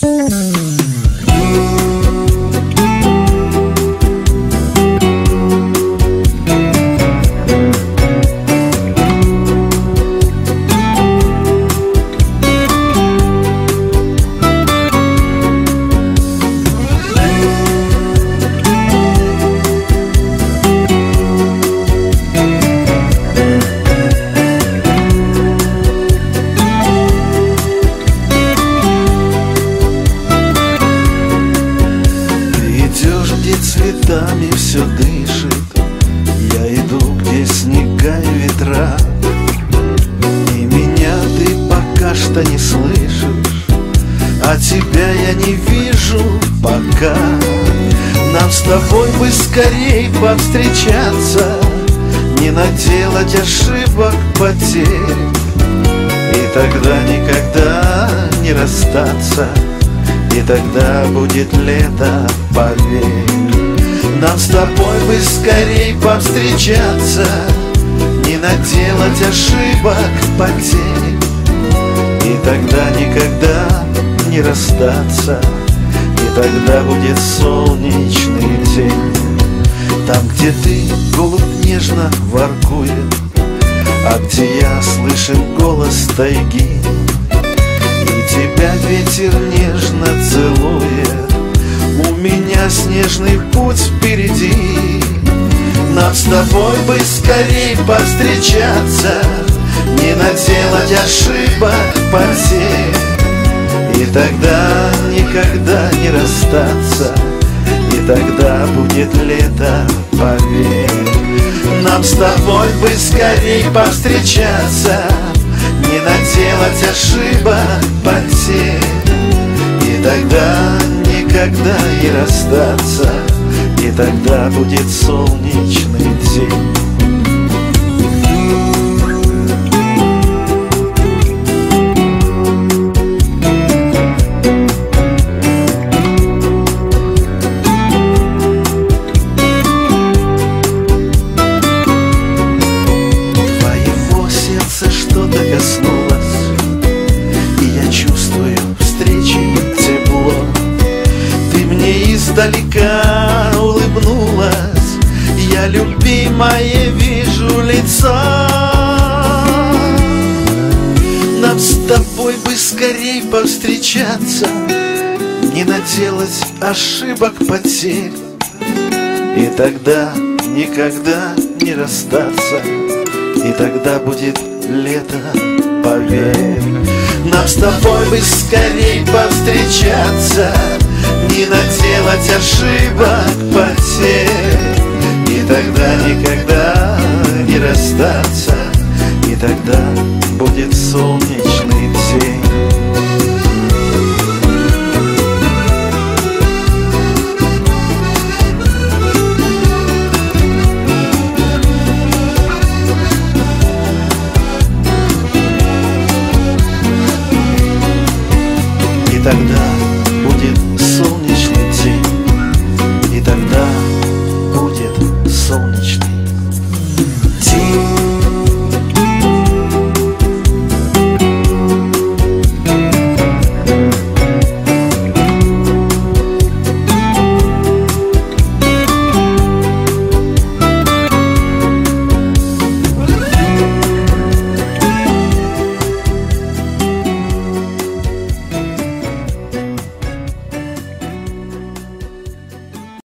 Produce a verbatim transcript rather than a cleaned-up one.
Цветами все дышит, я иду, где снега и ветра, и меня ты пока что не слышишь, а тебя я не вижу пока. Нам с тобой бы скорей повстречаться, не наделать ошибок, потерь, и тогда никогда не расстаться, и тогда будет лето, поверь. Нам с тобой бы скорей повстречаться, не наделать ошибок, потерь, и тогда никогда не расстаться, и тогда будет солнечный день. Там, где ты, голубь нежно воркует, а где я слышен голос тайги, и тебя ветер нежно целует, у меня снежный путь впереди. Нам с тобой бы скорей повстречаться, не наделать ошибок, потерь, и тогда никогда не расстаться, и тогда будет лето, поверь. Нам с тобой бы скорей повстречаться, не наделать ошибок, потерь, и тогда никогда не расстаться, и тогда будет солнечный день. Твоего сердца что-то коснулось, и я чувствую встречи тепло. Ты мне издалека улыбнулась, я, любимая, вижу лицо. Нам с тобой бы скорей повстречаться, не наделать ошибок, потерь, и тогда никогда не расстаться, и тогда будет лето, поверь. Нам с тобой бы скорей повстречаться, не наделать ошибок, потерь, и тогда никогда не расстаться, и тогда будет солнечный день. И тогда будет